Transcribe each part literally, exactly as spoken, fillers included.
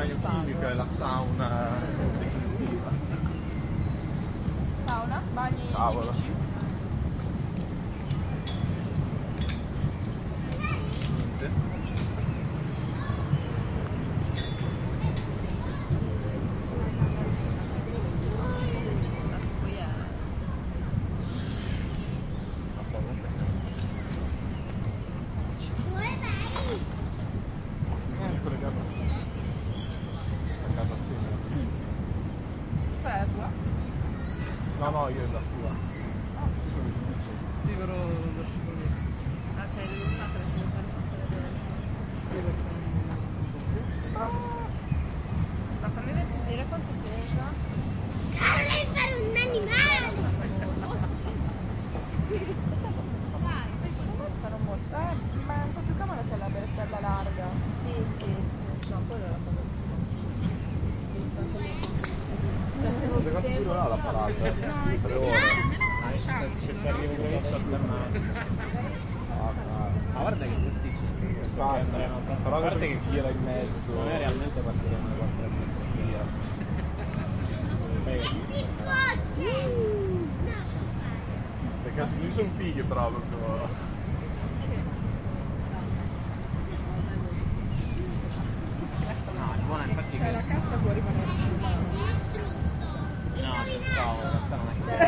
bagno chimico e la sauna definitiva. Sauna? Bagni Cavolo. chimici? No, no, io da sua. Sì, però lo scivolino. Ah, cioè hai rinunciato perché non fanno passare bene. Ma fammi vedere quanto pesa. Vorrei fare un animale! Sai, secondo me sono molto... Eh, ma è un po' più comoda che la bertella larga. Sì, sì, sì. No, quello è la cosa. Secondo quanto durerà la parata? No, è Tre ore. Se si arriva con il sotterraneo. Ma guarda che tutti su. Però guarda che gira in mezzo. Non è realmente partiremo alle quattro e mezza. Perché io sono fighi però proprio. No, è buona infatti. Cioè la cassa può rimanere sul mano. No, sul cavolo, in realtà non è che.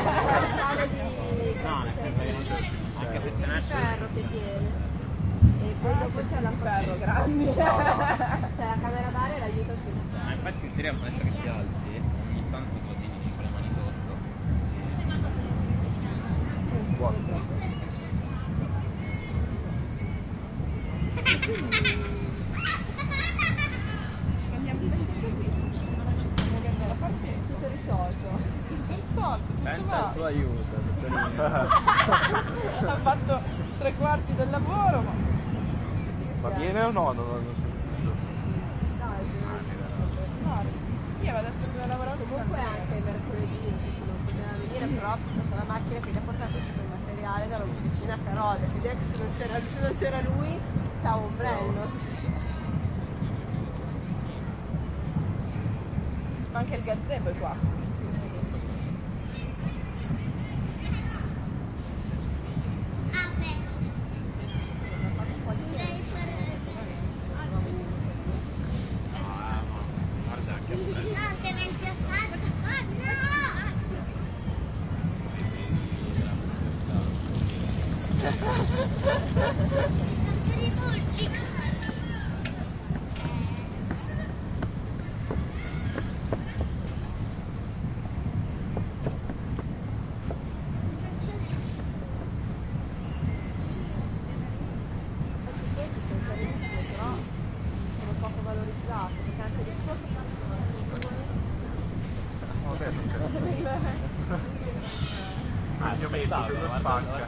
No, nel senso che non anche se se ne esce. Ferro che tiene. E poi dopo c'è la Ferro grandi. C'è la camera d'aria e l'aiuto più. Ma infatti in teoria adesso che ti alzi, ogni tanto lo tieni con le mani sotto. Sì. Buono. Andiamo in passeggio qui. Muovendo la parte. Tutto risolto. Tutto risolto, tutto Senza il va. tuo aiuto. Ha fatto tre quarti del lavoro, ma... Va bene o no? Non lo so. No, sì, aveva detto che aveva lavorato Comunque anche mercoledì se non poteva venire, però ha portato la macchina che gli ha portato tutto il materiale dall'officina a Carolia, quindi anche se non c'era, se non c'era lui, ciao ombrello. Ma anche il gazebo è qua. Guarda che aspetta. No, che venti ho fatto! Oh no! Che rivolgi! Sono poco valorizzato, perché anche di sotto Ah, io mi spacca.